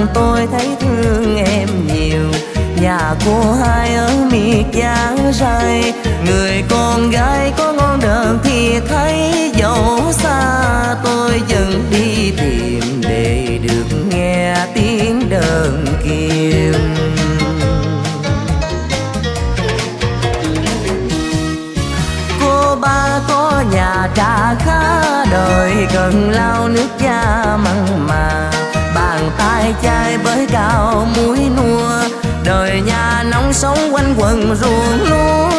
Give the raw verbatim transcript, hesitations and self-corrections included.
lần tôi thấy thương em nhiều. Nhà cô hai ở miệt giá rai, người con gái có ngon đờn thì thấy dẫu xa tôi vẫn đi tìm để được nghe tiếng đờn kiều. Cô ba có nhà trà khá đời, cần lau nước da mặn mà, bàn tay chai bới cao muối nua, đời nhà nông sống quanh quần ruộng lúa.